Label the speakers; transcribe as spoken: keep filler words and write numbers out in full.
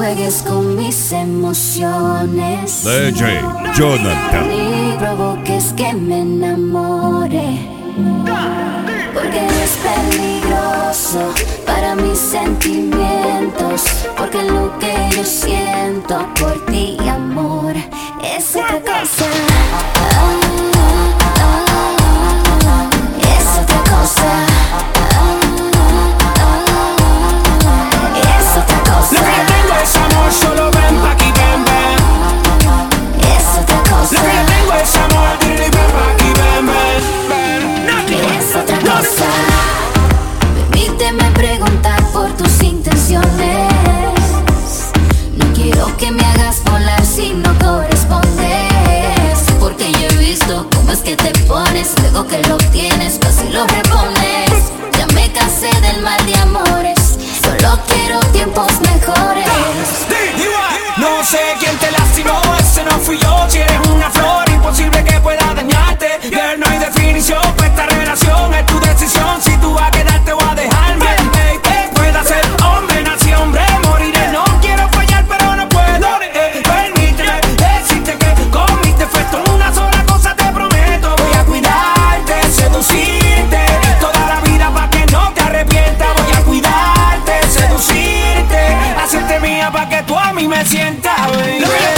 Speaker 1: juegues con mis emociones.
Speaker 2: D J Jonathan.
Speaker 1: Ni provoques que me enamore, porque eres peligroso para mis sentimientos. Porque lo que yo siento por ti, amor, es otra cosa. Ah, ah, ah, es otra cosa.
Speaker 3: Lo que yo tengo es amor, solo ven pa' aquí, ven, ven.
Speaker 1: Es otra cosa.
Speaker 3: Lo que yo tengo es amor, dile ven pa' aquí, ven, ven, ven.
Speaker 1: Es otra cosa. Permíteme preguntar por tus intenciones. No quiero que me hagas volar si no correspondes, porque yo he visto cómo es que te pones. Luego que lo tienes, casi lo repones. Ya me cansé del mal de amores, solo quiero tiempos mejores.
Speaker 3: No sé quién te lastimó, ese no fui yo. Si eres una flor, imposible que pueda dañarte. Girl, no hay definición para esta relación, es tu decisión si tú vas a quedarte o a dejarme. Hey, hey, pueda ser hombre, nací hombre, moriré. No quiero fallar, pero no puedo. Eh, permíteme decirte que con mis defectos una sola cosa te prometo: voy a cuidarte, seducirte toda la vida pa' que no te arrepientas. Voy a cuidarte, seducirte, hacerte mía pa' que tú a mí me sientas, baby.